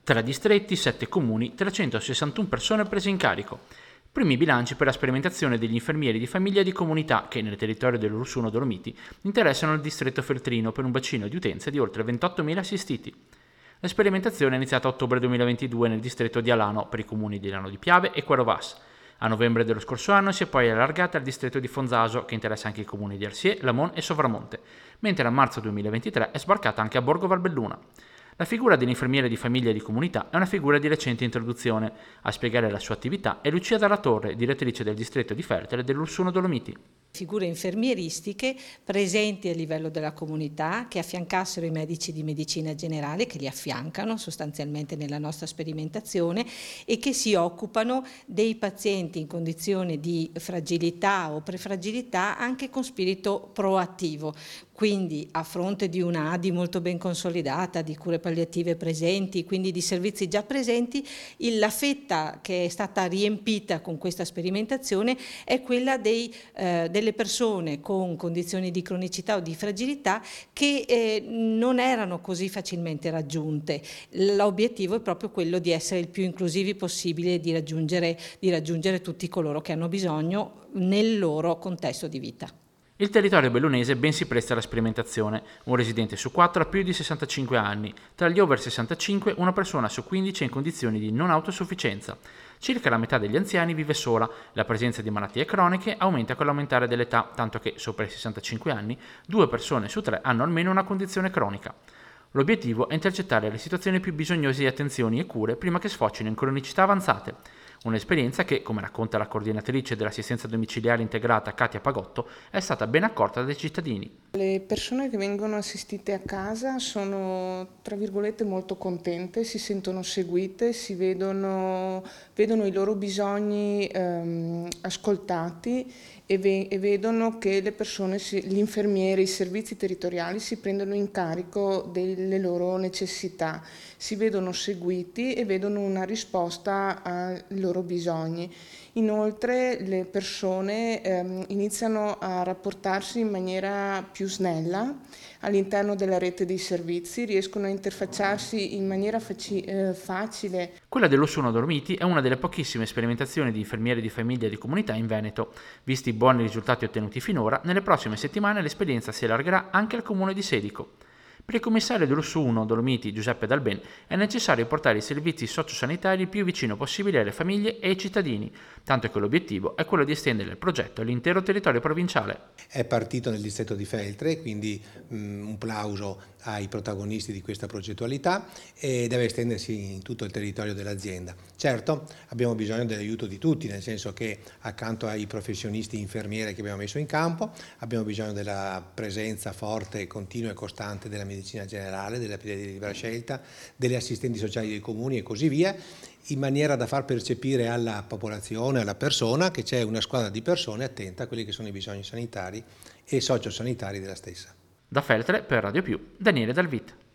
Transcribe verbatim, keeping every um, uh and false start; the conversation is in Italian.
tre distretti, sette comuni, trecentosessantuno persone prese in carico. Primi bilanci per la sperimentazione degli infermieri di famiglia e di comunità che, nel territorio dell'Ursuno Dolomiti, interessano il distretto feltrino per un bacino di utenze di oltre ventottomila assistiti. La sperimentazione è iniziata a ottobre duemilaventidue nel distretto di Alano per i comuni di Lano di Piave e Querovas. A novembre dello scorso anno si è poi allargata al distretto di Fonzaso, che interessa anche i comuni di Arsier, Lamon e Sovramonte, mentre a marzo duemilaventitré è sbarcata anche a Borgo Valbelluna. La figura dell'infermiere di famiglia e di comunità è una figura di recente introduzione. A spiegare la sua attività è Lucia Dalla Torre, direttrice del distretto di Feltre dell'Ursuno Dolomiti. Figure infermieristiche presenti a livello della comunità che affiancassero i medici di medicina generale, che li affiancano sostanzialmente nella nostra sperimentazione e che si occupano dei pazienti in condizione di fragilità o prefragilità anche con spirito proattivo. Quindi a fronte di una A D I molto ben consolidata, di cure palliative presenti, quindi di servizi già presenti, la fetta che è stata riempita con questa sperimentazione è quella dei, eh, delle persone con condizioni di cronicità o di fragilità che eh, non erano così facilmente raggiunte. L'obiettivo è proprio quello di essere il più inclusivi possibile e di raggiungere, di raggiungere tutti coloro che hanno bisogno nel loro contesto di vita. Il territorio bellunese ben si presta alla sperimentazione. Un residente su quattro ha più di sessantacinque anni. Tra gli over sessantacinque, una persona su quindici è in condizioni di non autosufficienza. Circa la metà degli anziani vive sola. La presenza di malattie croniche aumenta con l'aumentare dell'età, tanto che, sopra i sessantacinque anni, due persone su tre hanno almeno una condizione cronica. L'obiettivo è intercettare le situazioni più bisognose di attenzioni e cure prima che sfocino in cronicità avanzate. Un'esperienza che, come racconta la coordinatrice dell'assistenza domiciliare integrata Katia Pagotto, è stata ben accolta dai cittadini. Le persone che vengono assistite a casa sono, tra virgolette, molto contente, si sentono seguite, si vedono, vedono i loro bisogni ehm, ascoltati e, ve, e vedono che le persone, si, gli infermieri, i servizi territoriali si prendono in carico delle loro necessità, si vedono seguiti e vedono una risposta ai loro bisogni. Inoltre le persone ehm, iniziano a rapportarsi in maniera più snella all'interno della rete dei servizi, riescono a interfacciarsi in maniera faci- eh, facile. Quella dell'Ursuno Dolomiti è una delle pochissime sperimentazioni di infermieri di famiglia e di comunità in Veneto. Visti i buoni risultati ottenuti finora, nelle prossime settimane l'esperienza si allargherà anche al comune di Sedico. Per il commissario dell'Ursuno Dolomiti Giuseppe Dalben è necessario portare i servizi sociosanitari il più vicino possibile alle famiglie e ai cittadini, tanto che l'obiettivo è quello di estendere il progetto all'intero territorio provinciale. È partito nel distretto di Feltre, quindi um, un plauso ai protagonisti di questa progettualità, e deve estendersi in tutto il territorio dell'azienda. Certo, abbiamo bisogno dell'aiuto di tutti, nel senso che accanto ai professionisti infermieri che abbiamo messo in campo, abbiamo bisogno della presenza forte, continua e costante della medicina generale, della pediatria di libera scelta, delle assistenti sociali dei comuni e così via, in maniera da far percepire alla popolazione, alla persona, che c'è una squadra di persone attenta a quelli che sono i bisogni sanitari e sociosanitari della stessa. Da Feltre per Radio Più, Daniele Dalvit.